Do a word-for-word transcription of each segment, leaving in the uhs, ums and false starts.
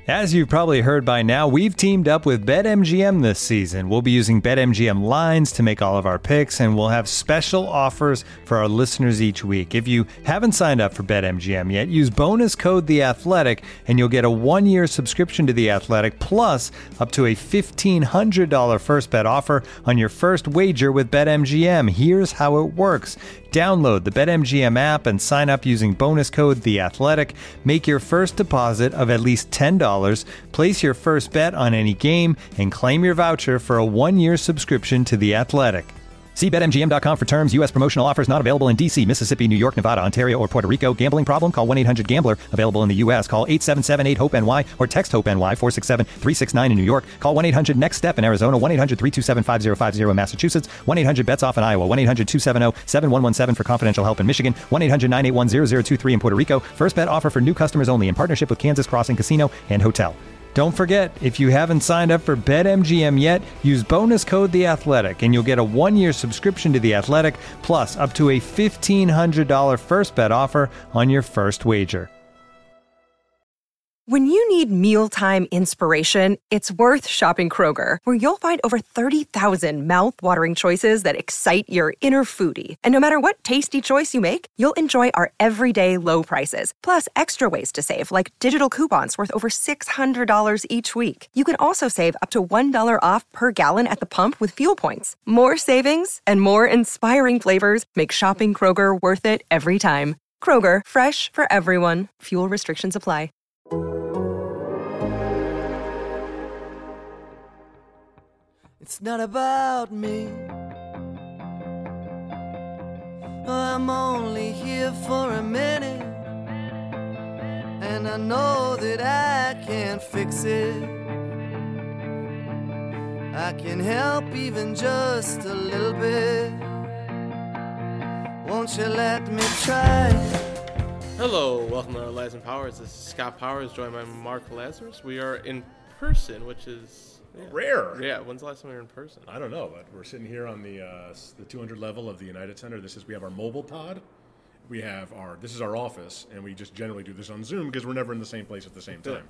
As you've probably heard by now, we've teamed up with BetMGM this season. We'll be using BetMGM lines to make all of our picks, and we'll have special offers for our listeners each week. If you haven't signed up for BetMGM yet, use bonus code The Athletic, and you'll get a one-year subscription to The Athletic, plus up to a fifteen hundred dollars first bet offer on your first wager with BetMGM. Here's how it works. Download the BetMGM app and sign up using bonus code The Athletic. Make your first deposit of at least ten dollars. Place your first bet on any game and claim your voucher for a one-year subscription to The Athletic. See Bet M G M dot com for terms. U S promotional offers not available in D C, Mississippi, New York, Nevada, Ontario, or Puerto Rico. Gambling problem? Call one eight hundred gambler. Available in the U S. Call eight seven seven eight hope N Y or text HOPE-NY four six seven three six nine in New York. Call one eight hundred next step in Arizona. one eight hundred three two seven five zero five zero in Massachusetts. one eight hundred bets off in Iowa. one eight hundred two seven zero seven one one seven for confidential help in Michigan. one eight hundred nine eight one zero zero two three in Puerto Rico. First bet offer for new customers only in partnership with Kansas Crossing Casino and Hotel. Don't forget, if you haven't signed up for BetMGM yet, use bonus code The Athletic, and you'll get a one-year subscription to The Athletic, plus up to a fifteen hundred dollars first bet offer on your first wager. When you need mealtime inspiration, it's worth shopping Kroger, where you'll find over thirty thousand mouth-watering choices that excite your inner foodie. And no matter what tasty choice you make, you'll enjoy our everyday low prices, plus extra ways to save, like digital coupons worth over six hundred dollars each week. You can also save up to one dollar off per gallon at the pump with fuel points. More savings and more inspiring flavors make shopping Kroger worth it every time. Kroger, fresh for everyone. Fuel restrictions apply. It's not about me. I'm only here for a minute, and I know that I can't fix it. I can help even just a little bit. Won't you let me try? Hello, welcome to our Lives and Powers. This is Scott Powers, joined by Mark Lazarus. We are in person, which is yeah. rare. Yeah, when's the last time we were in person? I don't know, but we're sitting here on the uh, the two hundred level of the United Center. This is we have our mobile pod. We have our this is our office, and we just generally do this on Zoom because we're never in the same place at the same time.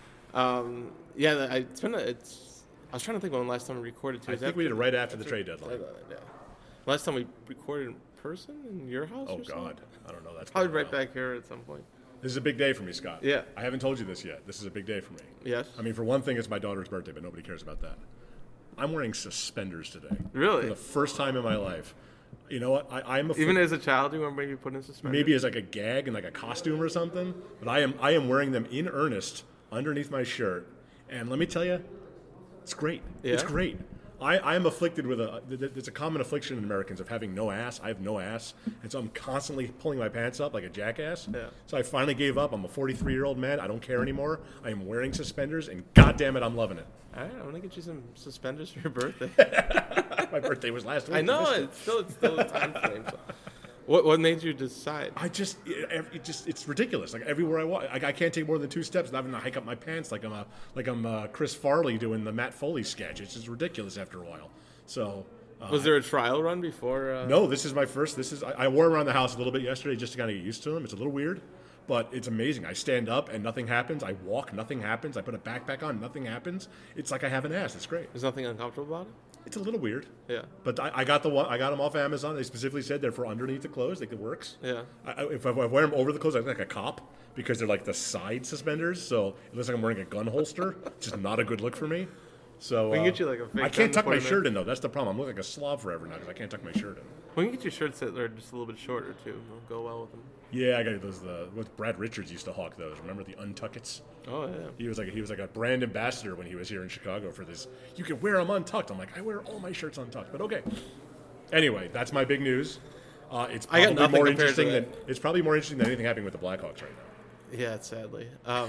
um, yeah, I, it's been a, it's. I was trying to think when the last time we recorded. Too. I think after, we did it right after the trade deadline. Yeah. Last time we recorded in person in your house. Oh or God, I don't know. That's probably right back here at some point. This is a big day for me, Scott. Yeah. I haven't told you this yet. This is a big day for me. Yes. I mean, for one thing, it's my daughter's birthday, but nobody cares about that. I'm wearing suspenders today. Really? For the first time in my life. You know what? I, I'm a even as a child, you were maybe put in suspenders. Maybe as like a gag and like a costume or something. But I am I am wearing them in earnest underneath my shirt, and let me tell you, it's great. Yeah? It's great. I, I am afflicted with a, there's a common affliction in Americans of having no ass. I have no ass. And so I'm constantly pulling my pants up like a jackass. Yeah. So I finally gave up. I'm a forty-three-year-old man. I don't care anymore. I am wearing suspenders, and God damn it, I'm loving it. All right, I'm going to get you some suspenders for your birthday. My birthday was last week. I know, it's still, it's still a time frame. So. What what made you decide? I just, it, it just, it's ridiculous. Like everywhere I walk, I, I can't take more than two steps without having to hike up my pants like I'm a, like I'm uh, Chris Farley doing the Matt Foley sketch. It's just ridiculous after a while. So, uh, was there a trial run before? Uh... No, this is my first. This is I, I wore them around the house a little bit yesterday just to kind of get used to them. It's a little weird, but it's amazing. I stand up and nothing happens. I walk, nothing happens. I put a backpack on, nothing happens. It's like I have an ass. It's great. There's nothing uncomfortable about it. It's a little weird. Yeah. But I, I got the one. I got them off Amazon. They specifically said they're for underneath the clothes. Like it works. Yeah. I, if, I, if I wear them over the clothes, I look like a cop because they're like the side suspenders. So it looks like I'm wearing a gun holster. It's just not a good look for me. So we can uh, get you like a fake I can't tuck my in. shirt in though. That's the problem. I'm looking like a slob forever now because I can't tuck my shirt in. We can get your shirts that are just a little bit shorter too. They'll go well with them. Yeah, I got those. The what Brad Richards used to hawk those. Remember the Untuckets? Oh yeah. He was like he was like a brand ambassador when he was here in Chicago for this. You can wear them untucked. I'm like I wear all my shirts untucked, but okay. Anyway, that's my big news. Uh, it's probably I got nothing more compared interesting to than that. it's probably more interesting than anything happening with the Blackhawks right now. Yeah, sadly. Um,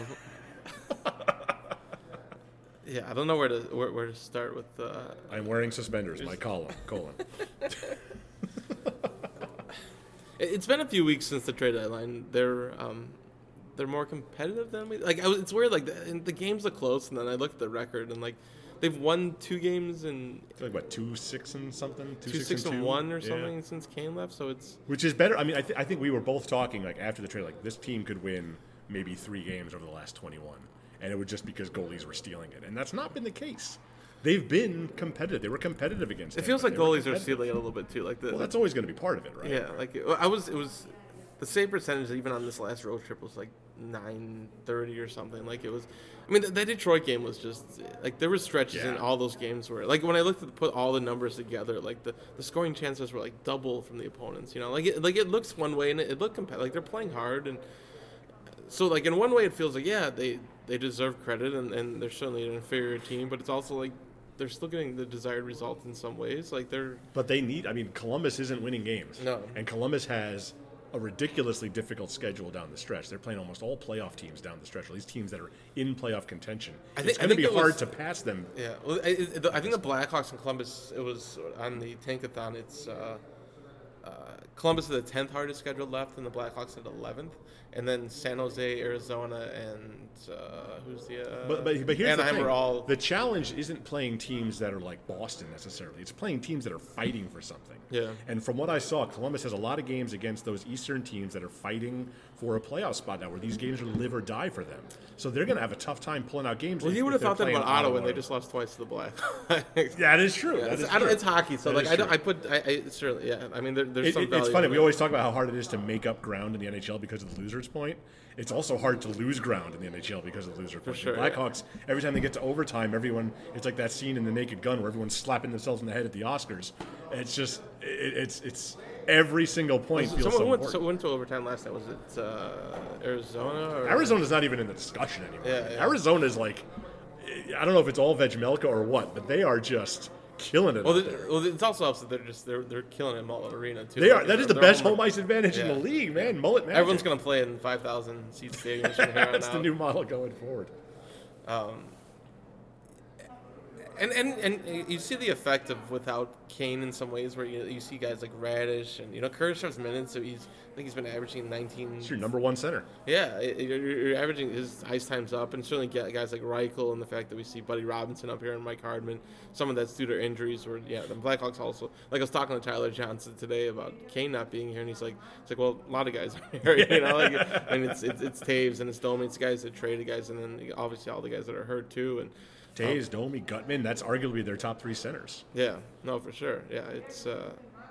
yeah, I don't know where to where, where to start with. Uh, I'm wearing suspenders. My colon. colon. It's been a few weeks since the trade deadline. They're um, they're more competitive than we like. I was, it's weird. Like the, the games look close, and then I look at the record, and like they've won two games in I feel like what two six and something, two, two six, six and, and two? one or Yeah. something since Kane left. So it's Which is better. I mean, I, th- I think we were both talking like after the trade, like this team could win maybe three games over the last twenty-one, and it was just because goalies were stealing it. And that's not been the case. They've been competitive. They were competitive against. It feels like goalies are stealing it a little bit too. Like the, well, that's always going to be part of it, right? Yeah, like it, I was. It was the same percentage even on this last road trip was like nine thirty or something. Like it was. I mean, the, the Detroit game was just like there were stretches yeah. in all those games where, like, when I looked at put all the numbers together, like the, the scoring chances were like double from the opponents. You know, like it, like it looks one way and it, it looked competitive. Like they're playing hard, and so like in one way it feels like yeah they they deserve credit and, and they're certainly an inferior team, but it's also like they're still getting the desired result in some ways. Like they're. But they need. I mean, Columbus isn't winning games. No. And Columbus has a ridiculously difficult schedule down the stretch. They're playing almost all playoff teams down the stretch. At least teams that are in playoff contention. I think, it's going to be it hard was, to pass them. Yeah. Well, I, it, I think the Blackhawks and Columbus. It was on the Tankathon. It's uh, uh, Columbus is the tenth hardest schedule left, and the Blackhawks at eleventh. And then San Jose, Arizona, and uh, who's the uh, But, but, but here's Anaheim the thing. are all. The challenge isn't playing teams that are like Boston necessarily. It's playing teams that are fighting for something. Yeah. And from what I saw, Columbus has a lot of games against those Eastern teams that are fighting for a playoff spot now, where these games are live or die for them. So they're going to have a tough time pulling out games. Well, if, you would have thought that about Ottawa, Ottawa, and they just lost twice to the Blackhawks. Yeah, that is true. Yeah, that it's, is I don't, true. it's hockey, so That like is I don't. true. I put. I, I certainly. Yeah. I mean, there, there's It, some it, value. it's funny. in We it. always talk about how hard it is to make up ground in the N H L because of the losers point. It's also hard to lose ground in the N H L because of the loser point. sure, the Blackhawks, yeah. Every time they get to overtime, everyone, it's like that scene in The Naked Gun where everyone's slapping themselves in the head at the Oscars. It's just, it, it's it's every single point So feels someone so went, important. so went to overtime last night. Was it uh, Arizona? Or? Arizona's not even in the discussion anymore. Yeah, yeah. Arizona's like, I don't know if it's all Vejmelka or what, but they are just killing it. Well, up the, there. well, it's also helps that they're just they're they're killing it in Mullet Arena too. They are. Like, That is the they're best home- home ice advantage in Yeah. the league, man. Mullet Magic. Everyone's gonna play in five thousand seat stadiums from here on That's out. the new model going forward. Um, and, and and you see the effect of without Kane in some ways, where you, you see guys like Radish and you know Kurashev's minutes. So he's I think he's been averaging nineteen. It's your number one center. Yeah, it, it- you're, you're averaging his ice times up, and certainly get guys like Reichel and the fact that we see Buddy Robinson up here and Mike Hardman. Some of that's due to injuries, or yeah, the Blackhawks also. Like I was talking to Tyler Johnson today about Kane not being here, and he's like, it's like, well, a lot of guys are here, you know, like, and it's it's, it's Taves and it's Domi, it's guys that traded guys, and then obviously all the guys that are hurt too, and. Taves, Domi, Gutman, that's arguably their top three centers. Yeah, no, for sure. Yeah, it's uh,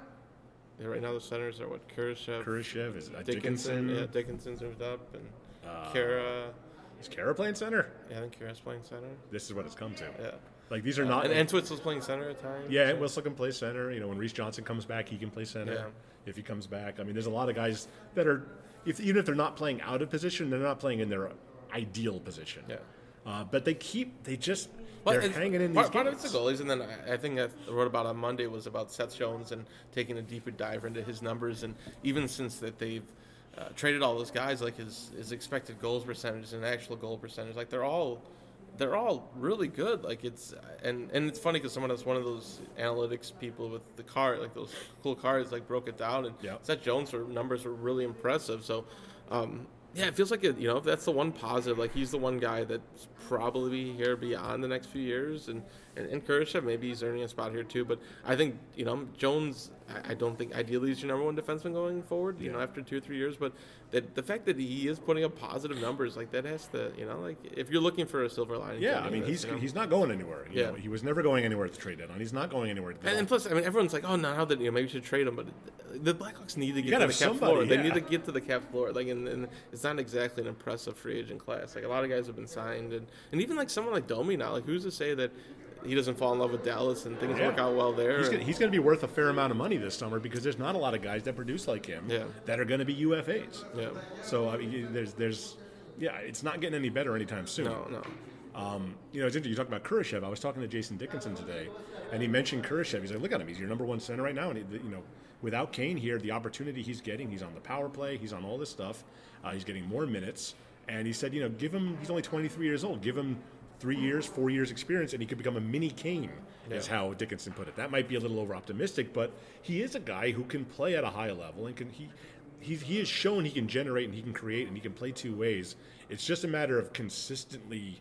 yeah, right now the centers are what Kurashev, Kurashev, is uh, Dickinson. Dickinson. Yeah, Dickinson's moved up, and Uh, Kara. Is Kara playing center? Yeah, I think Kara's playing center. This is what it's come to. Yeah, Like, these are not... and Entwistle's playing center at times. yeah, Whistle can play center. You know, when Reese Johnson comes back, he can play center. Yeah. If he comes back. I mean, there's a lot of guys that are... If, even if they're not playing out of position, they're not playing in their ideal position. Yeah. Uh, but they keep... They just... Well, they're it's- hanging in part, these part of games. it's the goalies, and then I, I think I wrote about on Monday was about Seth Jones and taking a deeper dive into his numbers, and even since that they've uh, traded all those guys, like his his expected goals percentage and actual goal percentage, like they're all they're all really good. Like it's and and it's funny because someone that's one of those analytics people with the card, like those cool cards, like broke it down, and Yep. Seth Jones' numbers were really impressive. So. Um, Yeah, it feels like it, you know, that's the one positive. Like he's the one guy that's probably here beyond the next few years, and and, and Kurashev, maybe he's earning a spot here too. But I think you know Jones, I, I don't think ideally he's your number one defenseman going forward. You Yeah. know, after two or three years, but that the fact that he is putting up positive numbers like that has to, you know, like if you're looking for a silver lining. to Yeah, any I of mean, this, he's you know? he's not going anywhere. You Yeah. know, he was never going anywhere at the trade deadline. He's not going anywhere. At the And, and plus, I mean, everyone's like, "Oh, now that you know, maybe we should trade him." But the Blackhawks need to get gotta to the have cap somebody, floor. They yeah. need to get to the cap floor. Like, and, and it's not exactly an impressive free agent class. Like, a lot of guys have been signed, and, and even like someone like Domi now. Like, who's to say that he doesn't fall in love with Dallas and things Yeah. work out well there? He's and- gonna, he's going to be worth a fair amount of money this summer because there's not a lot of guys that produce like him Yeah. that are going to be U F As. yeah, So I mean, you- there's there's yeah, it's not getting any better anytime soon. no, no. Um, you know, it's interesting. You talk about Kurashev. I was talking to Jason Dickinson today, and he mentioned Kurashev. He's like, look at him. He's your number one center right now. And, he, you know, without Kane here, the opportunity he's getting, he's on the power play. He's on all this stuff. Uh, he's getting more minutes. And he said, you know, give him, he's only twenty-three years old. Give him three years, four years experience, and he could become a mini Kane, is Yeah. how Dickinson put it. That might be a little over-optimistic, but he is a guy who can play at a high level and can he he, he has shown he can generate and he can create and he can play two ways. It's just a matter of consistently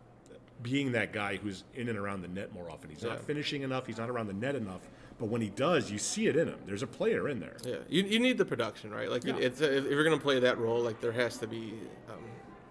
being that guy who's in and around the net more often. He's not Yeah. finishing enough. He's not around the net enough. But when he does, you see it in him. There's a player in there. Yeah, you, you need the production, right? Like, Yeah. it, it's if you're going to play that role, like there has to be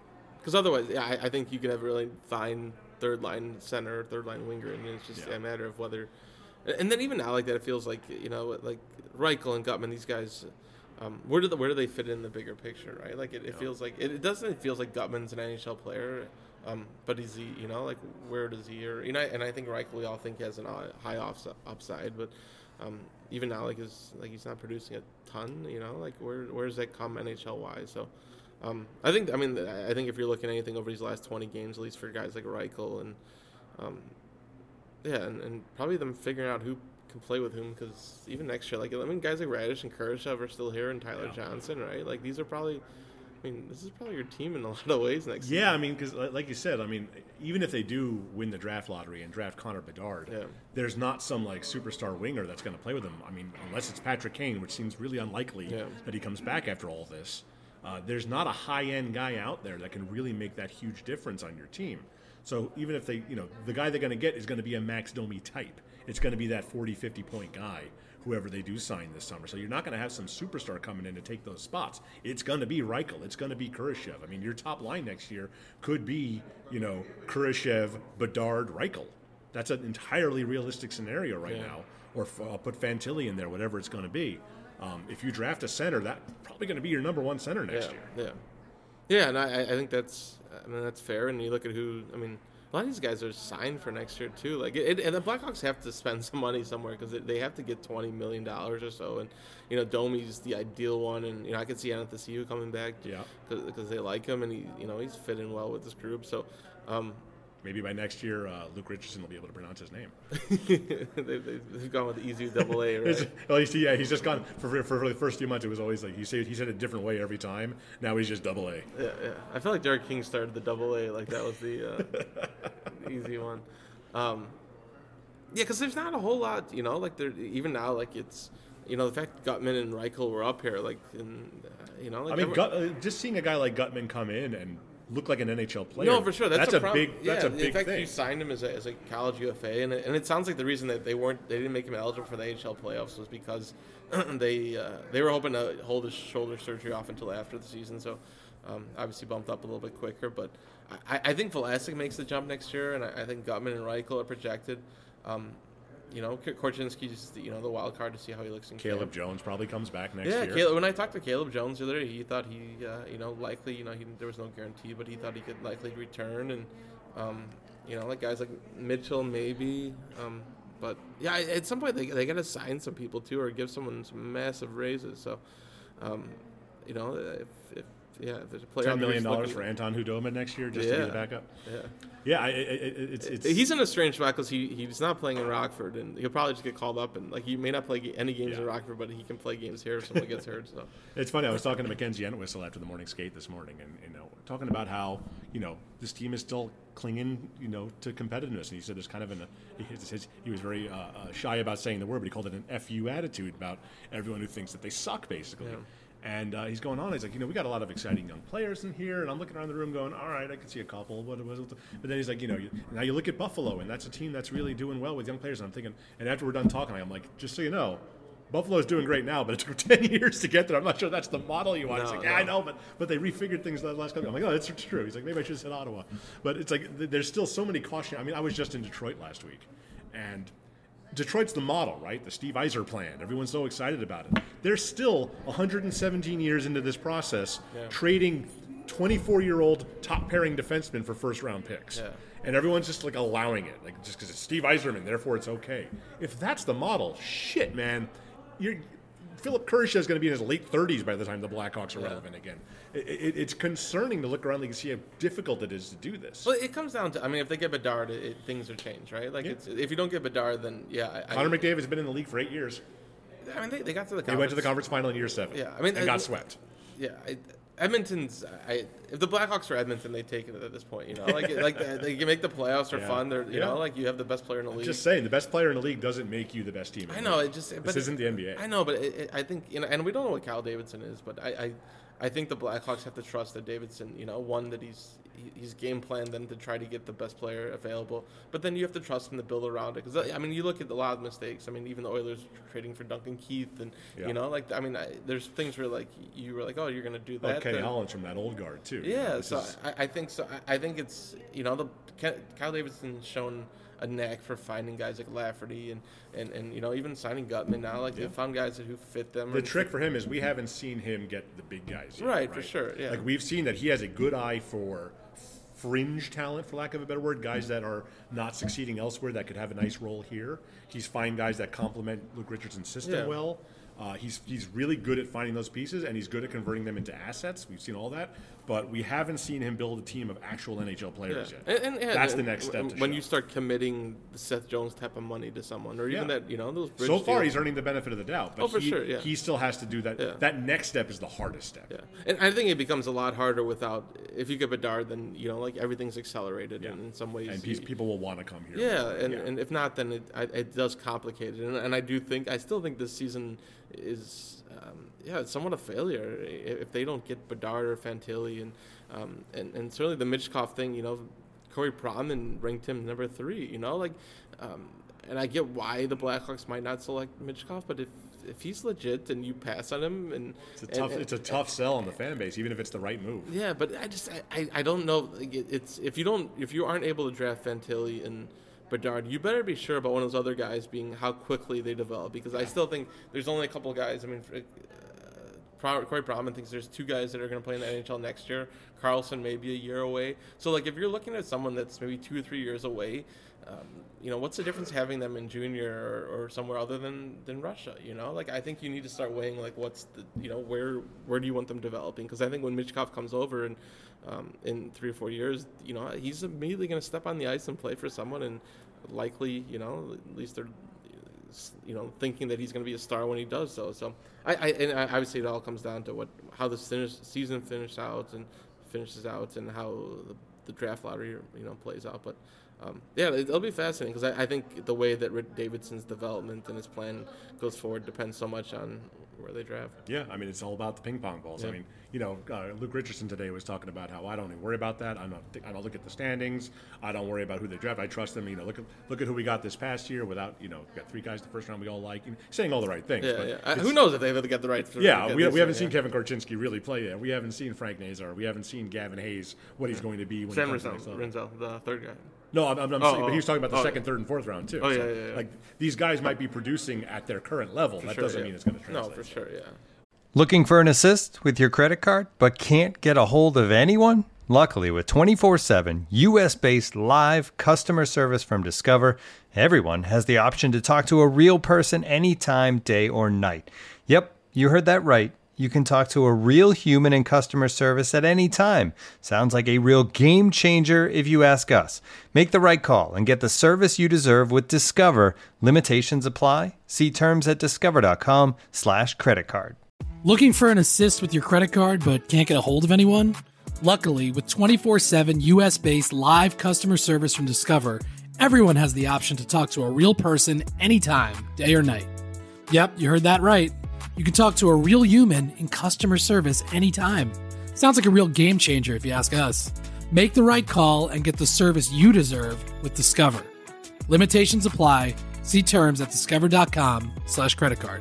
Because otherwise, yeah, I, I think you can have a really fine third line center, third line winger, and it's just Yeah. a matter of whether. And then even now, like that, it feels like you know, like Reichel and Gutman, these guys. Um, where do the, where do they fit in the bigger picture, right? Like it, it Yeah. feels like it, it doesn't. It feels like Gutman's an N H L player, um, but is he? You know, like where does he? Or you know, and I think Reichel we all think he has an uh, high off, upside, but um, even now, like is like he's not producing a ton. You know, like where where does that come N H L wise? So. Um, I think. I mean, I think if you're looking at anything over these last twenty games, at least for guys like Reichel and, um, yeah, and, and probably them figuring out who can play with whom, because even next year, like I mean, guys like Radish and Kurashev are still here, and Tyler Yeah. Johnson, right? Like these are probably. I mean, this is probably your team in a lot of ways next Yeah, season. I mean, because like you said, I mean, even if they do win the draft lottery and draft Connor Bedard, Yeah. there's not some like superstar winger that's going to play with them. I mean, unless it's Patrick Kane, which seems really unlikely Yeah. that he comes back after all this. Uh, there's not a high-end guy out there that can really make that huge difference on your team. So even if they, you know, the guy they're going to get is going to be a Max Domi type. It's going to be that forty, fifty point guy, whoever they do sign this summer. So you're not going to have some superstar coming in to take those spots. It's going to be Reichel. It's going to be Kurashev. I mean, your top line next year could be, you know, Kurashev, Bedard, Reichel. That's an entirely realistic scenario right Yeah. now. Or f- I'll put Fantilli in there, whatever it's going to be. Um, if you draft a center, that's probably going to be your number one center next yeah, year. Yeah, yeah, and I, I think that's, I mean, that's fair. And you look at who, I mean, a lot of these guys are signed for next year too. Like, it, and the Blackhawks have to spend some money somewhere because they have to get twenty million dollars or so. And you know, Domi's the ideal one, and you know, I could see Anastasiou coming back, Yeah. because they like him, and he, you know, he's fitting well with this group. So. Um, Maybe by next year, uh, Luke Richardson will be able to pronounce his name. they, they, they've gone with the easy double A, It's- right? well, he's, yeah, he's just gone for, for for the first few months. It was always like he said he said it a different way every time. Now he's just double A. Yeah, yeah. I feel like Derek King started the double A, like that was the uh, easy one. Um, yeah, because there's not a whole lot, you know, like there even now, like it's, you know, the fact Gutman and Reichel were up here, like, and, uh, you know, like I mean, every- Gut, uh, just seeing a guy like Gutman come in and look like an N H L player. No, for sure. That's, that's a, a prob- big. That's yeah, a big in fact, thing. you signed him as a, as a college U F A, and it, and it sounds like the reason that they weren't, they didn't make him eligible for the A H L playoffs was because they uh, they were hoping to hold his shoulder surgery off until after the season. So um, obviously bumped up a little bit quicker, but I, I think Vlasic makes the jump next year, and I, I think Gutman and Reichel are projected. Um, you know, Korchinski's the, you know, the wild card to see how he looks in Caleb camp. Jones probably comes back next Yeah, year. Caleb, when I talked to Caleb Jones the other day, he thought he, uh, you know, likely, you know, he, there was no guarantee, but he thought he could likely return. And, um, you know, like guys like Mitchell, maybe. Um, but, yeah, at some point they, they got to sign some people, too, or give someone some massive raises. So, um, you know, if, if yeah, if there's a player Ten million dollars looking, for Anton Hudoma next year just yeah, to be the backup. Yeah. Yeah, I, I, it, it's it's He's in a strange spot because he, he's not playing in Rockford, and he'll probably just get called up. And, like, he may not play ga- any games Yeah. in Rockford, but he can play games here if someone gets hurt. So. It's funny. I was talking to Mackenzie Entwistle after the morning skate this morning, and you know, talking about how you know this team is still clinging, you know, to competitiveness. And he said there's kind of an he, his, he was very uh, uh, shy about saying the word, but he called it an F U attitude about everyone who thinks that they suck, basically. Yeah. And uh, he's going on. He's like, you know, we got a lot of exciting young players in here, and I'm looking around the room, going, all right, I can see a couple. What was it? But then he's like, you know, you, now you look at Buffalo, and that's a team that's really doing well with young players. And I'm thinking, and after we're done talking, I'm like, just so you know, Buffalo's doing great now, but it took ten years to get there. I'm not sure that's the model you want. No, He's like, no. yeah, I know, but but they refigured things the last couple. I'm like, oh, that's true. He's like, maybe I should have said Ottawa. But it's like th- there's still so many caution. I mean, I was just in Detroit last week, and Detroit's the model, right? The Steve Eiser plan. Everyone's so excited about it. They're still one hundred seventeen years into this process, Yeah. trading twenty-four-year-old top-pairing defensemen for first-round picks. Yeah. And everyone's just like allowing it, like just because it's Steve Eiserman, therefore it's okay. If that's the model, shit, man, you're Philip Kurashev is going to be in his late thirties by the time the Blackhawks are Yeah. relevant again. It, it, it's concerning to look around and see how difficult it is to do this. Well, it comes down to, I mean, if they get Bedard, it, it, things are changed, right? Like, Yeah. it's, if you don't get Bedard, then, yeah. I, Connor I, McDavid has been in the league for eight years. I mean, they, they got to the conference. They went to the conference final in year seven. Yeah, I mean, and I- got swept. Yeah, I, Edmonton's. I, if the Blackhawks are Edmonton, they take it at this point. You know, like like they, they can make the playoffs. They're Yeah. fun. They're you Yeah. know like you have the best player in the league. Just saying, the best player in the league doesn't make you the best team. in I the know league. it just. This but isn't it, the N B A. I know, but it, it, I think you know, and we don't know what Cal Davidson is, but I, I, I think the Blackhawks have to trust that Davidson. You know, one that he's he's game planned then to try to get the best player available. But then you have to trust him to build around it. Because, I mean, you look at a lot of mistakes. I mean, even the Oilers trading for Duncan Keith. And, yeah. you know, like, I mean, I, there's things where, like, you were like, oh, you're going to do that. Okay, Holland's from that old guard, too. Yeah, you know, so is... I, I think so. I, I think it's, you know, the Kyle Davidson's shown a knack for finding guys like Lafferty and, and, and you know, even signing Gutman now. Like, yeah. they found guys who fit them. The trick for him is we haven't seen him get the big guys yet, right, right, for sure, yeah. Like, we've seen that he has a good eye for fringe talent, for lack of a better word, guys that are not succeeding elsewhere that could have a nice role here. He's find guys that complement Luke Richardson's system yeah. well. Uh, he's he's really good at finding those pieces, and he's good at converting them into assets. We've seen all that, but we haven't seen him build a team of actual N H L players yeah. yet. And, and, That's and, the next step. When to you show. start committing the Seth Jones type of money to someone, or even yeah. that, you know, those bridge so far deals. he's earning the benefit of the doubt, but oh, for he, sure, yeah. he still has to do that. Yeah. That next step is the hardest step. Yeah, and I think it becomes a lot harder without if you get Bedard, then you know, like everything's accelerated yeah. in, in some ways. And you, people will want to come here. Yeah, and, yeah. and if not, then it I, it does complicate it. And, and I do think I still think this season is. Um, yeah, it's somewhat a failure if they don't get Bedard or Fantilli, and um, and and certainly the Michkov thing. You know, Corey Pronman ranked him number three. You know, like, um, and I get why the Blackhawks might not select Michkov, but if if he's legit and you pass on him, and it's a tough and, it's a tough sell on the fan base, even if it's the right move. Yeah, but I just I, I don't know. Like it, it's if you don't if you aren't able to draft Fantilli and Bedard, you better be sure about one of those other guys being how quickly they develop, because I still think there's only a couple of guys. I mean, uh, Corey Pronman thinks there's two guys that are going to play in the N H L next year. Carlson maybe a year away. So, like, if you're looking at someone that's maybe two or three years away, um, you know, what's the difference having them in junior or, or somewhere other than, than Russia? You know, like, I think you need to start weighing, like, what's the, you know, where where do you want them developing? Because I think when Michkov comes over and um, in three or four years, you know, he's immediately going to step on the ice and play for someone, and likely, you know, at least they're, you know, thinking that he's going to be a star when he does so. So I, I and I would say it all comes down to what how this finish, season finishes out and finishes out, and how the, the draft lottery, you know, plays out. But um, yeah, it'll be fascinating, because I, I think the way that Rick Davidson's development and his plan goes forward depends so much on where they draft. Yeah, I mean, it's all about the ping pong balls. Yeah. I mean, you know, uh, Luke Richardson today was talking about how I don't even worry about that. I'm not. I don't look at the standings. I don't worry about who they draft. I trust them. You know, look at look at who we got this past year. Without, you know, we got three guys the first round we all like. You know, saying all the right things. Yeah, but yeah. Uh, who knows if they've ever got the right. Yeah, we, we haven't yeah. seen Kevin Korchinski really play yet. We haven't seen Frank Nazar. We haven't seen Gavin Hayes, what he's going to be when Sam he comes Rinzel, to the Rinzel, the third guy. No, I'm, I'm, I'm oh, saying, but he was talking about the oh, second, third, and fourth round too. Oh, so, yeah, yeah, yeah. Like, these guys might be producing at their current level. For that sure, doesn't yeah. mean it's going to translate. No, for sure, yeah. Looking for an assist with your credit card, but can't get a hold of anyone? Luckily, with twenty-four seven U S-based live customer service from Discover, everyone has the option to talk to a real person anytime, day or night. Yep, you heard that right. You can talk to a real human in customer service at any time. Sounds like a real game changer if you ask us. Make the right call and get the service you deserve with Discover. Limitations apply. See terms at discover.com slash credit card. Looking for an assist with your credit card but can't get a hold of anyone? Luckily, with twenty-four seven U S-based live customer service from Discover, everyone has the option to talk to a real person anytime, day or night. Yep, you heard that right. You can talk to a real human in customer service anytime. Sounds like a real game changer if you ask us. Make the right call and get the service you deserve with Discover. Limitations apply. See terms at discover.com slash credit card.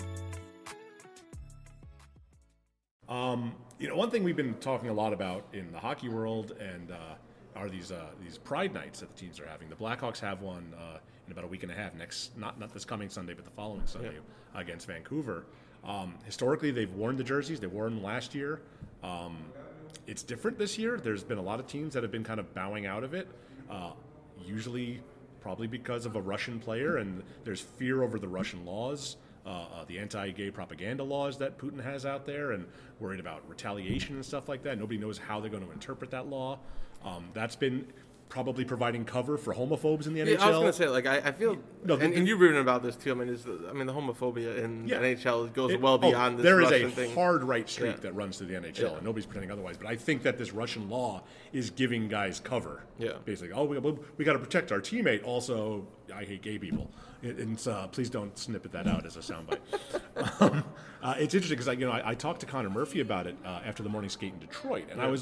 Um, you know, one thing we've been talking a lot about in the hockey world and uh, are these uh, these Pride nights that the teams are having. The Blackhawks have one uh, in about a week and a half. Next, not not this coming Sunday, but the following Sunday yeah. against Vancouver. Um, historically, they've worn the jerseys. They wore them last year. Um, it's different this year. There's been a lot of teams that have been kind of bowing out of it. Uh, usually, probably because of a Russian player, and there's fear over the Russian laws. Uh, uh, the anti-gay propaganda laws that Putin has out there, and worried about retaliation and stuff like that. Nobody knows how they're going to interpret that law. Um, that's been probably providing cover for homophobes in the N H L. Yeah, I was going to say, like, I, I feel, no, and, the, and you've written about this too. I mean, is the, I mean, the homophobia in yeah. N H L goes it, well beyond oh, this there Russian is a thing. hard right streak yeah. that runs through the N H L, yeah. and nobody's pretending otherwise. But I think that this Russian law is giving guys cover. Yeah, basically, oh, we, we got to protect our teammate. Also, I hate gay people. And uh, please don't snippet that out as a soundbite. um, uh, it's interesting because I, you know, I, I talked to Connor Murphy about it uh, after the morning skate in Detroit, and yeah. I was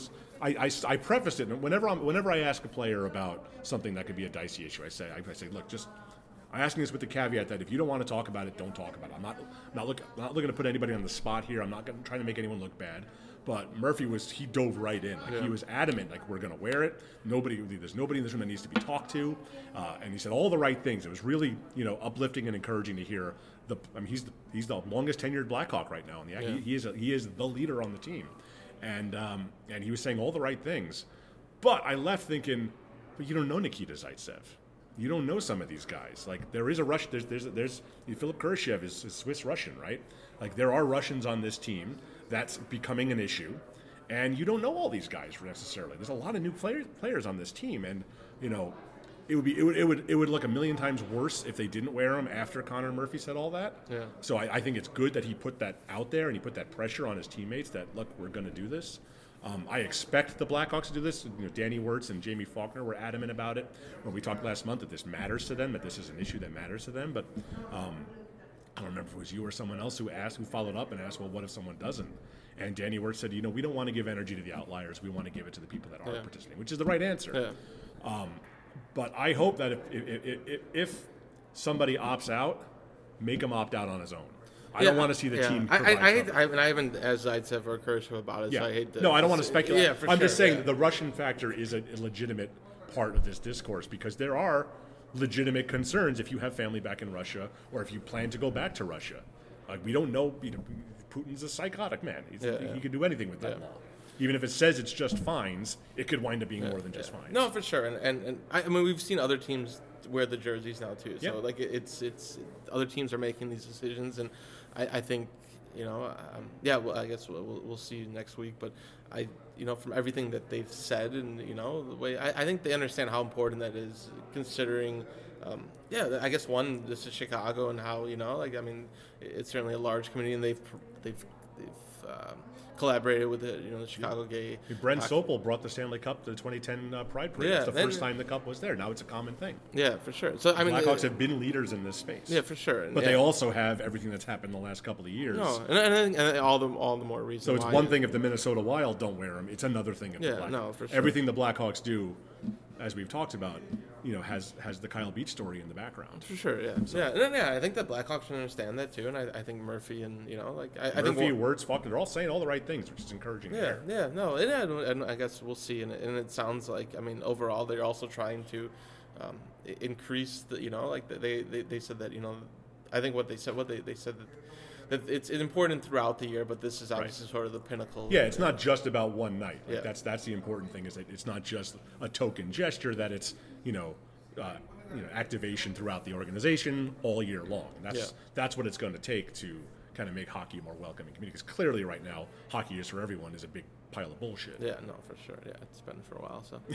I, I, I prefaced it. Whenever I'm, whenever I ask a player about something that could be a dicey issue, I say, I, I say, look, just I'm asking this with the caveat that if you don't want to talk about it, don't talk about it. I'm not, not look, I'm not looking to put anybody on the spot here. I'm not gonna, trying to make anyone look bad. But Murphy was, he dove right in. Like, yeah. He was adamant, like, we're going to wear it. Nobody, there's nobody in this room that needs to be talked to. Uh, and he said all the right things. It was really, you know, uplifting and encouraging to hear. The, I mean, he's the, he's the longest tenured Blackhawk right now. And yeah. he, he is a, he is the leader on the team. And um, and he was saying all the right things. But I left thinking, but you don't know Nikita Zaitsev. You don't know some of these guys. Like, there is a Russian, there's, there's, there's, Philip Kurashev is, is Swiss-Russian, right? Like, there are Russians on this team. That's becoming an issue. And you don't know all these guys necessarily. There's a lot of new players players on this team. And, you know, it would be, it would, it would, it would look a million times worse if they didn't wear them after Connor Murphy said all that. Yeah. So I, I think it's good that he put that out there and he put that pressure on his teammates that, look, we're going to do this. Um, I expect the Blackhawks to do this. You know, Danny Wirtz and Jamie Faulkner were adamant about it when we talked last month that this matters to them, that this is an issue that matters to them. But um, I don't remember if it was you or someone else who asked, who followed up and asked, well, what if someone doesn't? And Danny Wirtz said, you know, we don't want to give energy to the outliers. We want to give it to the people that are yeah. participating, which is the right answer. Yeah. Um, but I hope that if, if, if, if somebody opts out, make him opt out on his own. I yeah, don't want to see the yeah. team. I, I, I, hate, I, mean, I haven't, as I'd said, or Kurashev about it. Yeah. So I hate to, no, I don't want to speculate. Yeah, for I'm sure, just saying yeah. that the Russian factor is a, a legitimate part of this discourse because there are legitimate concerns if you have family back in Russia or if you plan to go back to Russia. Like, we don't know. You know, Putin's a psychotic man. He's, yeah, he yeah. could do anything with that yeah. law. Even if it says it's just fines, it could wind up being yeah, more than yeah. just fines. No, for sure. And and, and I, I mean, we've seen other teams wear the jerseys now too. So yeah. like it, it's it's other teams are making these decisions, and I, I think you know um, yeah. Well, I guess we'll, we'll see next week. But I you know from everything that they've said and you know the way I, I think they understand how important that is, considering. Um, yeah, I guess one, this is Chicago and how, you know, like, I mean, it's certainly a large community and they've, they've, they've um, collaborated with the, you know, the Chicago yeah. Gay. Brent Sopel brought the Stanley Cup to the twenty ten uh, Pride Parade. Yeah, it's the then, first time the Cup was there. Now it's a common thing. Yeah, for sure. So, I mean, Blackhawks uh, have been leaders in this space. Yeah, for sure. But yeah. they also have everything that's happened in the last couple of years. No, and, and, and all the all the more reason So it's why one it, thing if the Minnesota Wild don't wear them. It's another thing if yeah, the Blackhawks. no, for sure. Everything the Blackhawks do, as we've talked about, you know, has has the Kyle Beach story in the background. For sure, yeah, so. yeah, and, yeah. I think that Blackhawks can understand that too, and I, I think Murphy and you know, like I, Murphy, I think Murphy, Wirtz, Faulkner, they're all saying all the right things, which is encouraging. Yeah, there. yeah, no, and, and, and I guess we'll see, and, and it sounds like I mean overall they're also trying to um, increase the you know like they, they they said that you know I think what they said what they they said that. That it's, it's important throughout the year, but this is obviously right. sort of the pinnacle. Yeah, it's not just about one night. Like yeah. That's that's the important thing is that it's not just a token gesture. That it's you know, uh, you know activation throughout the organization all year long. That's yeah. that's what it's going to take to kind of make hockey a more welcoming community. Because clearly, right now, hockey is for everyone is a big pile of bullshit. Yeah, no, for sure. Yeah, it's been for a while. So,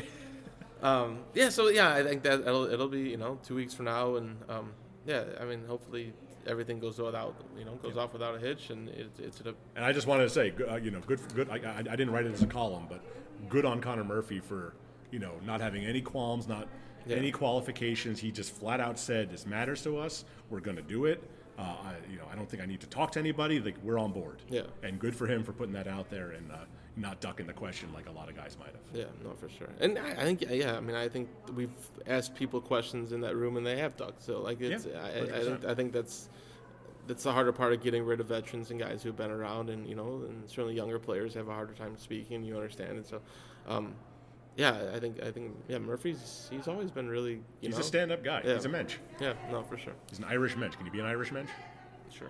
um, yeah, so yeah, I think that it'll it'll be you know two weeks from now, and um, yeah, I mean hopefully. Everything goes without, you know, goes yeah. off without a hitch, and it, it's a. And I just wanted to say, uh, you know, good, good. I, I, I didn't write it as a column, but good on Connor Murphy for, you know, not having any qualms, not yeah. any qualifications. He just flat out said, "This matters to us. We're going to do it." Uh, I, you know, I don't think I need to talk to anybody. Like we're on board. Yeah. And good for him for putting that out there and uh, not ducking the question like a lot of guys might have. Yeah, no, for sure. And I, I think, yeah, I mean, I think we've asked people questions in that room, and they have ducked. So, like, it's, yeah, I, I think, I think that's. That's the harder part of getting rid of veterans and guys who've been around, and you know, and certainly younger players have a harder time speaking. You understand it, so um, yeah, I think I think yeah, Murphy's he's always been really. You he's know, a stand-up guy. Yeah. He's a mensch. Yeah, no, for sure. He's an Irish mensch. Can you be an Irish mensch? Sure,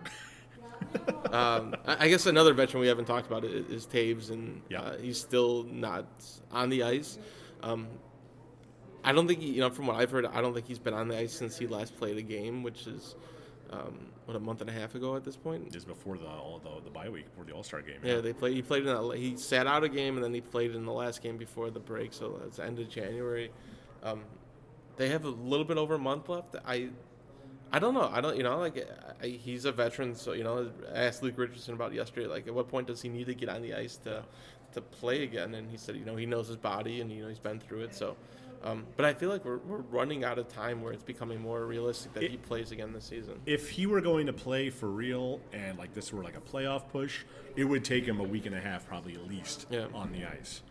why not? um, I, I guess another veteran we haven't talked about is, is Taves, and yeah. uh, he's still not on the ice. Um, I don't think he, you know, from what I've heard, I don't think he's been on the ice since he last played a game, which is. Um, what a month and a half ago at this point. Just before the all the, the bye week, before the All Star game. Yeah, yeah, they played. He played in that. He sat out a game and then he played in the last game before the break. So it's the end of January. Um, they have a little bit over a month left. I, I don't know. I don't. You know, like I, he's a veteran. So you know, I asked Luke Richardson about yesterday. Like, at what point does he need to get on the ice to, to play again? And he said, you know, he knows his body and you know he's been through it. So. Um, but I feel like we're, we're running out of time where it's becoming more realistic that it, he plays again this season. If he were going to play for real and like this were like a playoff push, it would take him a week and a half probably at least yeah. on the ice.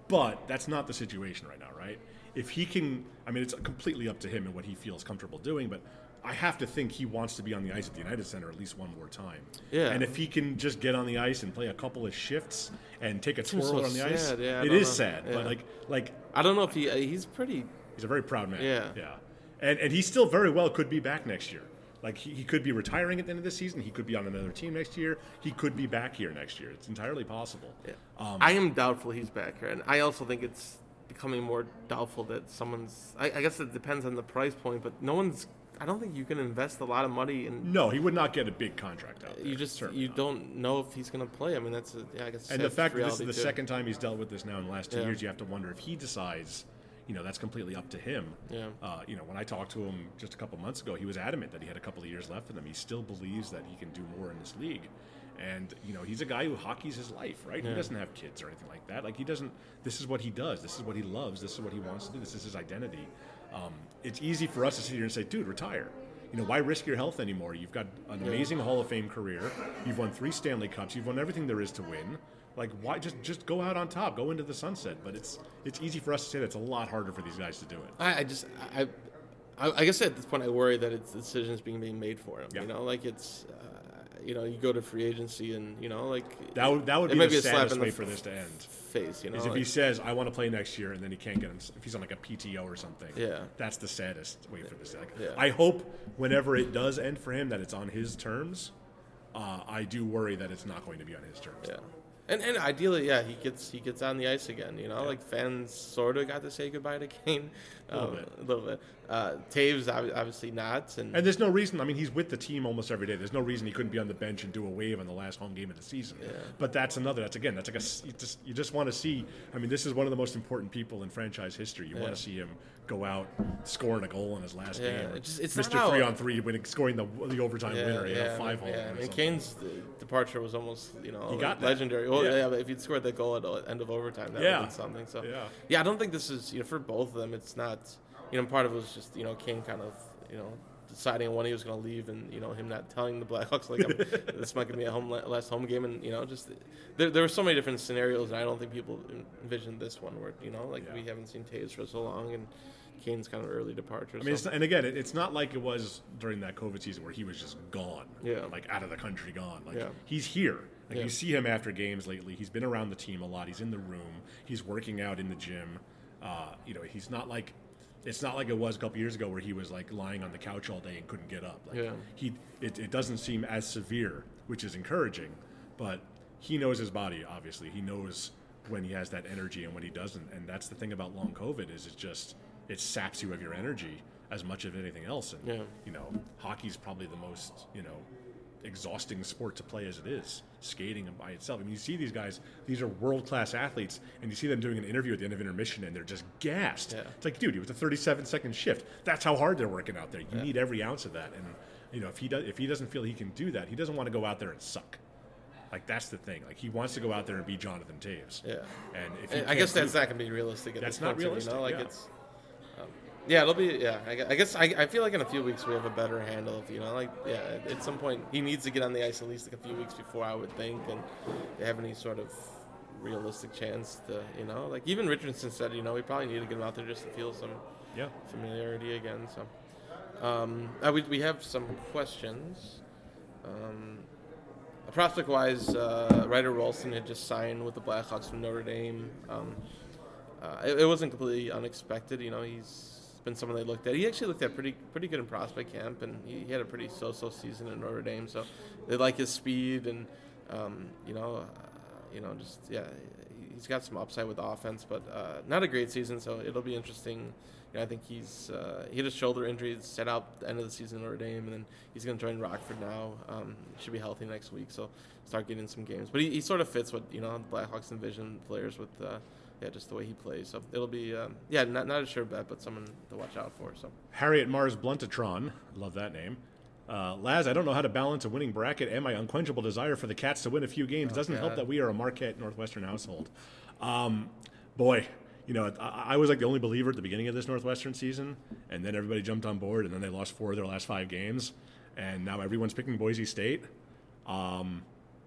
But that's not the situation right now, right? If he can, I mean, it's completely up to him and what he feels comfortable doing, but I have to think he wants to be on the ice at the United Center at least one more time. Yeah. And if he can just get on the ice and play a couple of shifts and take a twirl so on the sad. ice, Yeah, I it don't is know. sad. Yeah. But like, like I don't know if he uh, he's pretty. he's a very proud man. Yeah. Yeah. And and he still very well could be back next year. Like he, he could be retiring at the end of the season. He could be on another team next year. He could be back here next year. It's entirely possible. Yeah. Um, I am doubtful he's back here, and I also think it's becoming more doubtful that someone's. I, I guess it depends on the price point, but no one's. I don't think you can invest a lot of money in. No, he would not get a big contract out there. You just certainly you not. don't know if he's going to play. I mean, that's a, yeah, I guess. And the sad fact that this is reality the too. second time he's dealt with this now in the last two Yeah. years, you have to wonder if he decides, you know, that's completely up to him. Yeah. Uh, you know, when I talked to him just a couple months ago, he was adamant that he had a couple of years left in him. He still believes that he can do more in this league. And, you know, he's a guy who hockey's his life, right? Yeah. He doesn't have kids or anything like that. Like, he doesn't, this is what he does. This is what he loves. This is what he wants to do. This is his identity. Um, it's easy for us to sit here and say, dude, retire. You know, why risk your health anymore? You've got an amazing Hall of Fame career. You've won three Stanley Cups. You've won everything there is to win. Like, why just just go out on top, go into the sunset? But it's it's easy for us to say that. It's a lot harder for these guys to do it. I, I just I, I I guess at this point I worry that it's the decision is being being made for him. Yeah. You know, like it's uh, you know you go to free agency and you know like That would that would it be may the be a slap saddest in the way for this to end. face. You know, Is if like, he says, I want to play next year, and then he can't get him, if he's on like a P T O or something. Yeah. That's the saddest way for this. Like, Yeah. I hope whenever it does end for him that it's on his terms. Uh, I do worry that it's not going to be on his terms. yeah. And, and ideally, yeah, he gets he gets on the ice again. You know, like fans sort of got to say goodbye to Kane A little um, bit. A little bit. Uh, Taves ob- obviously not, and, And there's no reason. I mean, he's with the team almost every day. There's no reason he couldn't be on the bench and do a wave on the last home game of the season. Yeah. But that's another. That's again. That's like a. You just you just want to see. I mean, this is one of the most important people in franchise history. You Yeah. want to see him go out scoring a goal in his last Yeah, game. Or it just- it's not Mister how- Three on three, winning, scoring the the overtime yeah, winner. You yeah, know, five I mean, home. yeah. I or mean, something. Kane's uh, departure was almost you know He got that. legendary. Well, Yeah. yeah. but if he'd scored that goal at the end of overtime, that Yeah. would have been something. So Yeah. yeah, I don't think this is you know for both of them. It's not you know part of it was just you know Kane kind of you know. deciding when he was going to leave, and you know him not telling the Blackhawks like I'm, this might be a home last home game, and you know just there, there were so many different scenarios, and I don't think people envisioned this one where you know like Yeah. we haven't seen Taves for so long, and Kane's kind of early departure. I mean, so. it's, and again, it, it's not like it was during that COVID season where he was just gone, Yeah. like out of the country, gone. Like Yeah. he's here. Like Yeah. you see him after games lately. He's been around the team a lot. He's in the room. He's working out in the gym. Uh, you know, he's not like it's not like it was a couple years ago where he was like lying on the couch all day and couldn't get up. Like Yeah. he, it, it doesn't seem as severe, which is encouraging. But he knows his body. Obviously, he knows when he has that energy and when he doesn't. And that's the thing about long COVID is it just it saps you of your energy as much as anything else. And Yeah. you know, hockey's probably the most you know exhausting sport to play as it is, skating by itself. I mean, you see these guys; these are world-class athletes, and you see them doing an interview at the end of intermission, and they're just gassed. Yeah. It's like, dude, it was a thirty-seven second shift. That's how hard they're working out there. You need every ounce of that, and you know, if he does, if he doesn't feel he can do that, he doesn't want to go out there and suck. Like that's the thing. Like he wants to go out there and be Jonathan Taves. Yeah. And if he I can't guess do that's that- not going to be realistic. At That's this not point, too, realistic, You know, like yeah. it's. Um, yeah, it'll be. Yeah, I, gu- I guess I, I feel like in a few weeks we have a better handle of you know like yeah at, at some point he needs to get on the ice at least like a few weeks before I would think and they have any sort of realistic chance to you know like even Richardson said you know we probably need to get him out there just to feel some Yeah. familiarity again. So um, uh, we we have some questions. Um, Prospect-wise, uh, Ryder Rolston had just signed with the Blackhawks from Notre Dame. Um, uh, it, it wasn't completely unexpected. You know, he's been someone they looked at. He actually looked at pretty pretty good in prospect camp, and he, he had a pretty so-so season at Notre Dame. So they like his speed, and um, you know, uh, you know, just yeah, he's got some upside with offense, but uh, not a great season. So it'll be interesting. You know, I think he's uh, he had a shoulder injury, set out the end of the season at Notre Dame, and then he's going to join Rockford now. Um, should be healthy next week, so start getting some games. But he, he sort of fits what you know the Blackhawks envision players with, uh, yeah, just the way he plays. So it'll be um, yeah, not not a sure bet, but someone to watch out for. So Harriet Mars Bluntatron, love that name. Uh, Laz, I don't know how to balance a winning bracket and my unquenchable desire for the Cats to win a few games. Doesn't help God. that we are a Marquette Northwestern household. Um, boy, you know, I, I was like the only believer at the beginning of this Northwestern season, and then everybody jumped on board, and then they lost four of their last five games, and now everyone's picking Boise State. Um,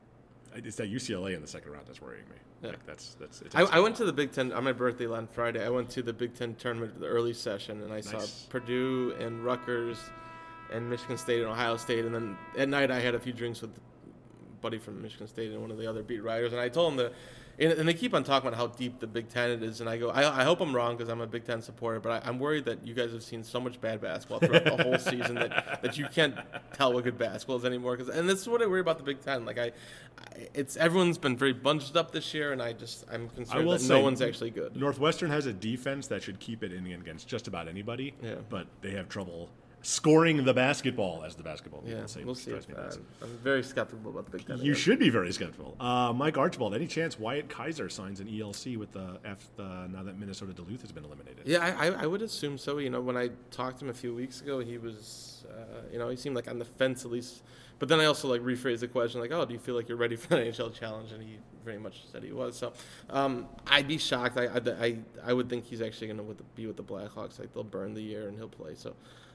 it's that U C L A in the second round that's worrying me. Yeah. Like that's that's. It's I, I went to the Big Ten on my birthday on Friday. I went to the Big Ten tournament, the early session, and I nice. saw Purdue and Rutgers, and Michigan State and Ohio State. And then at night, I had a few drinks with a buddy from Michigan State and one of the other beat writers, and I told him that. And, and they keep on talking about how deep the Big Ten it is, and I go, I, I hope I'm wrong because I'm a Big Ten supporter, but I, I'm worried that you guys have seen so much bad basketball throughout the whole season that, that you can't tell what good basketball is anymore. Cause, and this is what I worry about the Big Ten. Like I, I it's everyone's been very bunched up this year, and I just I'm concerned that no one's actually good. Northwestern has a defense that should keep it in against just about anybody, yeah. but they have trouble scoring the basketball, as the basketball people yeah, say. We'll see. Uh, I'm very skeptical about the Big Ten. You should be very skeptical. Uh, Mike Archibald, any chance Wyatt Kaiser signs an E L C with the F the, now that Minnesota Duluth has been eliminated? Yeah, I, I would assume so. You know, when I talked to him a few weeks ago, he was, uh, you know, he seemed like on the fence at least. But then I also like rephrased the question like, oh, do you feel like you're ready for the N H L challenge? And he very much said he was. So um, I'd be shocked. I, I, I, I would think he's actually going to be with the Blackhawks. Like they'll burn the year and he'll play. So.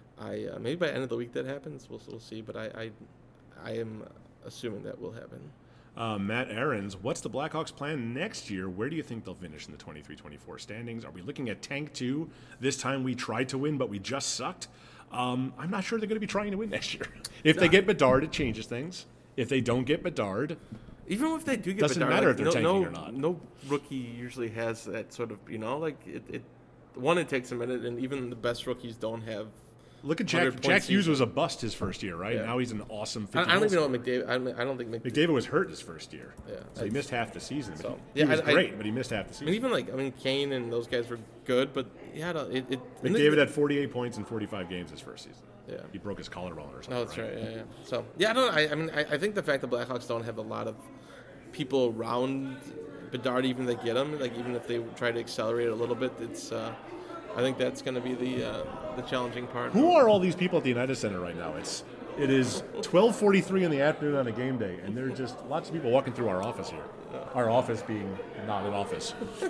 I uh, maybe by the end of the week that happens. We'll we'll see, but I I, I am assuming that will happen. Uh, Matt Aarons, what's the Blackhawks' plan next year? Where do you think they'll finish in the twenty-three twenty-four standings? Are we looking at tank two? This time we tried to win, but we just sucked. Um, I'm not sure they're going to be trying to win next year. If they get Bedard, it changes things. If they don't get Bedard, even if they do get doesn't Bedard, matter like, if they're no, tanking no, or not. No rookie usually has that sort of you know like it. it one, it takes a minute, and even the best rookies don't have. Look at Jack. Jack Hughes was a bust his first year, right? Yeah. Now he's an awesome. I, I don't even know what McDavid. I don't, I don't think McDavid, McDavid was hurt his first year. Yeah, so he missed half the season. So, he, yeah, he was I, great, I, but he missed half the season. And even like I mean, Kane and those guys were good, but yeah, it. it McDavid they, had forty-eight points in forty-five games his first season. Yeah, he broke his collarbone or something. No, that's right. right. Yeah, yeah. So yeah, I don't. I, I mean, I, I think the fact that Blackhawks don't have a lot of people around Bedard, even they get him, like even if they try to accelerate it a little bit, it's. Uh, I think that's going to be the uh, the challenging part. Who are all these people at the United Center right now? It's it is twelve forty-three in the afternoon on a game day, and there are just lots of people walking through our office here. Our office being not an office.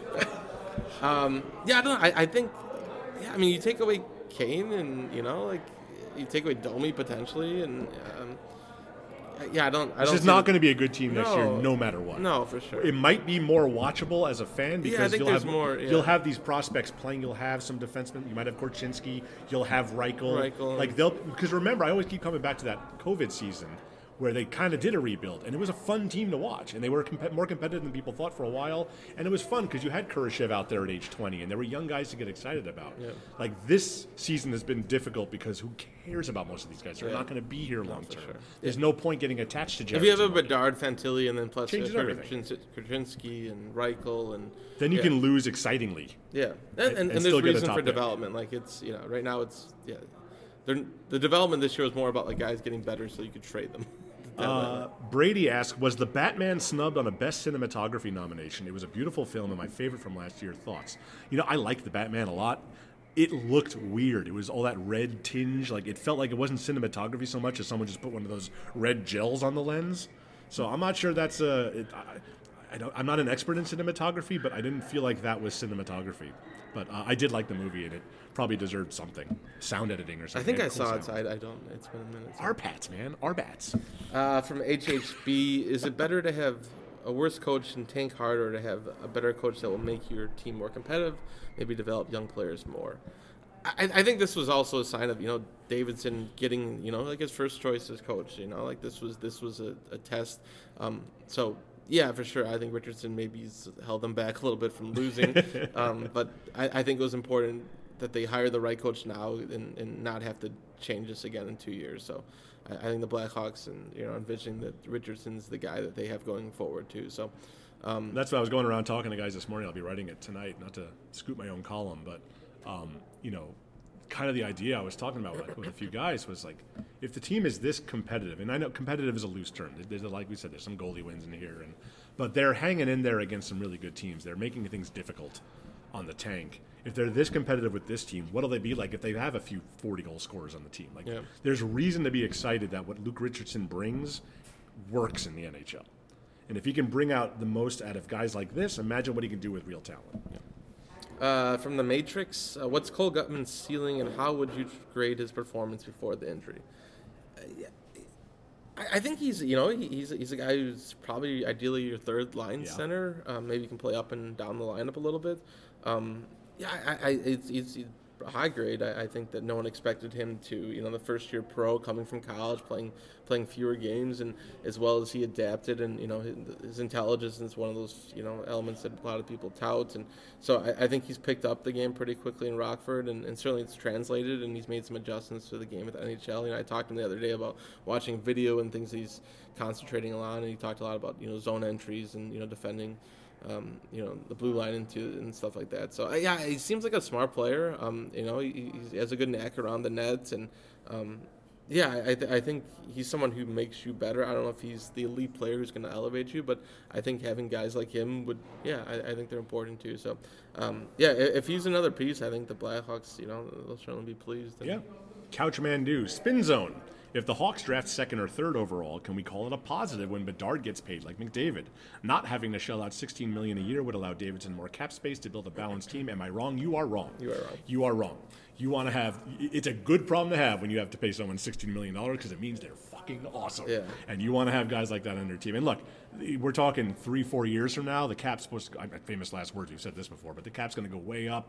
um, yeah, I don't. I, I think. Yeah, I mean, you take away Kane, and you know, like you take away Domi potentially, and. Um, Yeah, I don't. I this don't is not going to be a good team next no, year, no matter what. No, for sure. It might be more watchable as a fan because yeah, I think you'll there's have more. Yeah. You'll have these prospects playing. You'll have some defensemen. You might have Korchinski. You'll have Reichel. Reichel. Like they'll because remember, I always keep coming back to that COVID season where they kind of did a rebuild, and it was a fun team to watch, and they were comp- more competitive than people thought for a while, and it was fun because you had Kurashev out there at age twenty, and there were young guys to get excited about. Yeah. Like this season has been difficult because who cares about most of these guys? They're yeah. not going to be here long term. Sure. There's yeah. no point getting attached to Jared. If you have a Timonie. Bedard, Fantilli, and then plus Korchinski and Reichel, and then you yeah. can lose excitingly. Yeah, and, and, and, and, and still there's get a reason top for pick. development. Like it's you know right now it's yeah, They're, the development this year was more about like guys getting better so you could trade them. Uh, Brady asked, was The Batman snubbed on a Best Cinematography nomination? It was a beautiful film and my favorite from last year. Thoughts? You know, I liked The Batman a lot. It looked weird. It was all that red tinge. Like it felt like it wasn't cinematography so much as someone just put one of those red gels on the lens. So I'm not sure that's a... It, I, I don't, I'm not an expert in cinematography, but I didn't feel like that was cinematography. But uh, I did like the movie, and it probably deserved something. Sound editing or something. I think I cool saw sound. it. I, I don't. It's been a minute. R PATs, man. R BATs. Uh, from H H B, is it better to have a worse coach and tank harder, or to have a better coach that will make your team more competitive, maybe develop young players more? I, I think this was also a sign of, you know, Davidson getting, you know, like his first choice as coach. You know, like this was this was a, a test. Um, so. Yeah, for sure. I think Richardson maybe held them back a little bit from losing. um, but I, I think it was important that they hire the right coach now and, and not have to change this again in two years. So I, I think the Blackhawks and, you know, envisioning that Richardson's the guy that they have going forward too. So um, that's what I was going around talking to guys this morning. I'll be writing it tonight, not to scoop my own column, but, um, you know, kind of the idea I was talking about like, with a few guys was like, if the team is this competitive, and I know competitive is a loose term. There's, like we said, there's some goalie wins in here, and but they're hanging in there against some really good teams. They're making things difficult on the tank. If they're this competitive with this team, what'll they be like if they have a few forty-goal scorers on the team? Like, yeah. There's reason to be excited that what Luke Richardson brings works in the N H L. And if he can bring out the most out of guys like this, imagine what he can do with real talent. Yeah. Uh, from The Matrix, uh, what's Cole Gutman's ceiling, and how would you grade his performance before the injury? Uh, yeah. I, I think he's, you know, he, he's he's a guy who's probably ideally your third line Yeah. center. Um, maybe he can play up and down the lineup a little bit. Um, yeah, I, I it's, it's high grade. I, I think that no one expected him to, you know, the first year pro coming from college, playing playing fewer games, and as well as he adapted, and you know his, his intelligence is one of those, you know, elements that a lot of people tout, and so I, I think he's picked up the game pretty quickly in Rockford, and, and certainly it's translated, and he's made some adjustments to the game at the N H L. You know, I talked to him the other day about watching video and things he's concentrating on, and he talked a lot about, you know, zone entries and, you know, defending. Um, you know, the blue line into and stuff like that. So uh, yeah, he seems like a smart player. Um, you know, he, he has a good knack around the net, and um, yeah, I, th- I think he's someone who makes you better. I don't know if he's the elite player who's going to elevate you, but I think having guys like him would, yeah, I, I think they're important too. So um, yeah, if he's another piece, I think the Blackhawks, you know, they'll certainly be pleased. And, Yeah. Couchman do. Spin Zone. If the Hawks draft second or third overall, can we call it a positive when Bedard gets paid like McDavid? Not having to shell out sixteen million dollars a year would allow Davidson more cap space to build a balanced team. Am I wrong? You are wrong. You are wrong. You are wrong. You want to have – it's a good problem to have when you have to pay someone sixteen million dollars because it means they're fucking awesome. Yeah. And you want to have guys like that on your team. And look, we're talking three, four years from now, the cap's supposed to – famous last words, we've said this before, but the cap's going to go way up.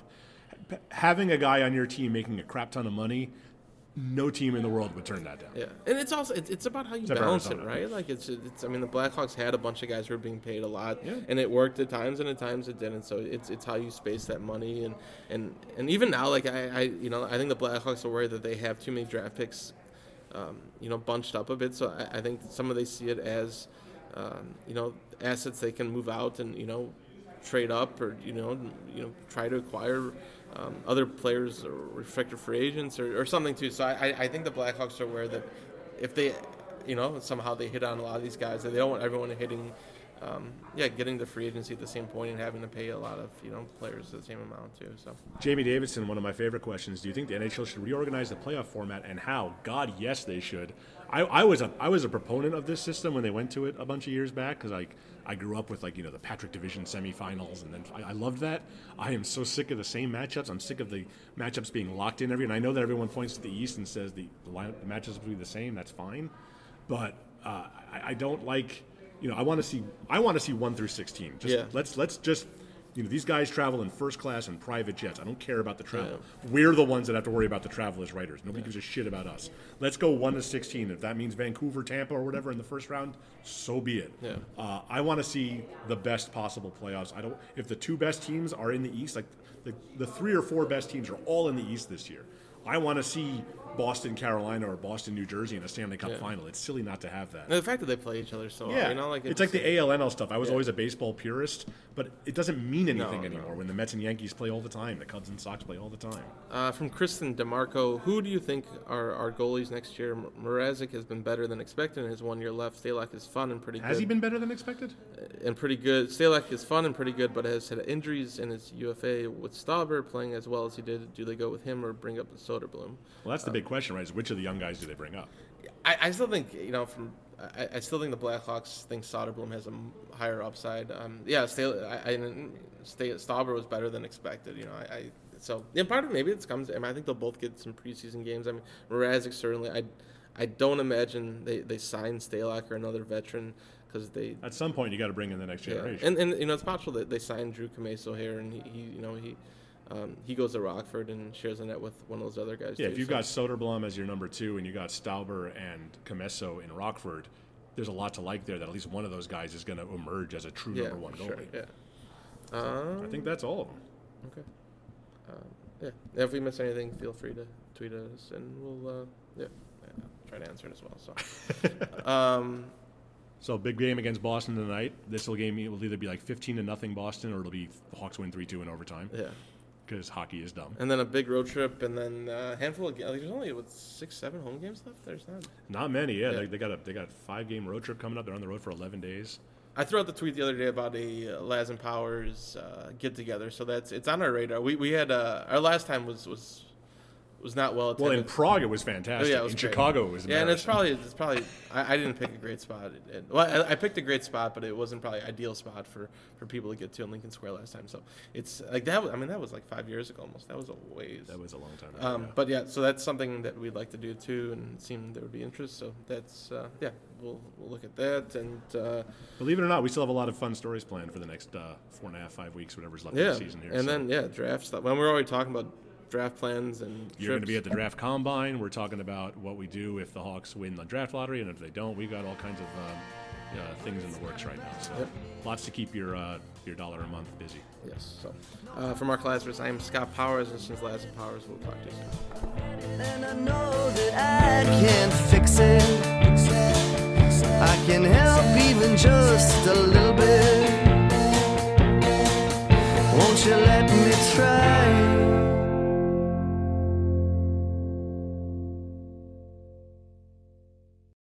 Having a guy on your team making a crap ton of money – no team in the world would turn that down. Yeah, and it's also it's, it's about how you Except for balance it, Arizona. right? Like it's it's. I mean, the Blackhawks had a bunch of guys who were being paid a lot, Yeah. and it worked at times, and at times it didn't. So it's it's how you space that money, and and, and even now, like I, I you know I think the Blackhawks are worried that they have too many draft picks, um, you know, bunched up a bit. So I, I think some of they see it as, um, you know, assets they can move out and, you know, trade up or you know you know try to acquire. Um, other players or restricted free agents or, or something too. So I, I think the Blackhawks are aware that if they, you know, somehow they hit on a lot of these guys, that they don't want everyone hitting, um, yeah, getting the free agency at the same point and having to pay a lot of, you know, players the same amount too. So Jamie Davidson, one of my favorite questions. Do you think the N H L should reorganize the playoff format, and how? God, yes, they should. I, I was a I was a proponent of this system when they went to it a bunch of years back because I I grew up with like you know the Patrick Division semifinals, and then I, I loved that. I am so sick of the same matchups. I'm sick of the matchups being locked in every. And I know that everyone points to the East and says the, the, line, the matchups will be the same. That's fine, but uh, I, I don't like. You know, I want to see. I want to see one through sixteen. Just Yeah. let's let's just. You know, these guys travel in first class and private jets. I don't care about the travel. Yeah. We're the ones that have to worry about the travel as writers. Nobody yeah. gives a shit about us. Let's go one to sixteen. If that means Vancouver, Tampa, or whatever in the first round, so be it. Yeah. Uh, I want to see the best possible playoffs. I don't. If the two best teams are in the East, like the, the three or four best teams are all in the East this year. I want to see Boston, Carolina, or Boston, New Jersey in a Stanley Cup yeah. final. It's silly not to have that. And the fact that they play each other so yeah. well, you know, like it's, it's, it's like the A L N L stuff. I was yeah. always a baseball purist, but it doesn't mean anything No, anymore no. when the Mets and Yankees play all the time, the Cubs and Sox play all the time. Uh, from Kristen DeMarco, who do you think are our goalies next year? Mrazek has been better than expected in his one year left. Stalock is fun and pretty good. Has he been better than expected? And pretty good. Stalock is fun and pretty good, but has had injuries in his U F A with Stauber playing as well as he did. Do they go with him or bring up Soderblom? Well, that's the big question, right? Is which of the young guys do they bring up? I, I still think, you know, from I, I still think the Blackhawks think Soderblom has a m- higher upside. Um, yeah, Stal- I, I, St- Stauber was better than expected. You know, I, I so yeah, part of it, maybe it comes. I, mean, I think they'll both get some preseason games. I mean, Mrazek certainly. I I don't imagine they they sign Stalock or another veteran because they. At some point, you got to bring in the next Yeah. generation. And and you know it's possible that they signed Drew Cameso here, and he, he you know he. Um, he goes to Rockford and shares the net with one of those other guys. Yeah, too, if you've so. got Soderblom as your number two and you got Stauber and Cameso in Rockford, there's a lot to like there that at least one of those guys is going to emerge as a true yeah, number one sure, goalie. Yeah. Um, I think that's all of them. Okay. Um, yeah. If we miss anything, feel free to tweet us, and we'll uh, yeah, yeah try to answer it as well. So. um, So big game against Boston tonight. This will game will either be like fifteen to nothing Boston, or it'll be the Hawks win three two in overtime. yeah. Because hockey is dumb. And then a big road trip, and then a handful of like, there's only what six, seven home games left. There's not. Not many. Yeah, Yeah. They, they got a they got a five game road trip coming up. They're on the road for eleven days. I threw out the tweet the other day about a uh, Laz and Powers uh, get together, so that's it's on our radar. We we had uh, our last time was was was not well attended. Well, in Prague it was fantastic. Oh, yeah, it was in great. Chicago it was yeah, and it's embarrassing. probably it's probably I, I didn't pick a great spot. It, it, well, I, I picked a great spot, but it wasn't probably ideal spot for, for people to get to in Lincoln Square last time. So it's like that. Was, I mean, that was like five years ago almost. That was a ways. That was a long time ago. Um, yeah. But yeah, so that's something that we'd like to do too, and it seemed there would be interest. So that's uh, yeah, we'll we'll look at that. And uh, Believe it or not, we still have a lot of fun stories planned for the next uh, four and a half, five weeks, whatever's left yeah, of the season here. and so. then yeah, draft stuff. When we're already talking about draft plans and You're going to trips. be at the draft combine. We're talking about what we do if the Hawks win the draft lottery, and if they don't, we've got all kinds of um, uh, things in the works right now. So Yep. lots to keep your uh, your dollar a month busy. Yes. So uh, from our Lazarus, I am Scott Powers, and since Lazarus Powers, we'll talk to you soon. And I know that I can't fix it. I can help even just a little.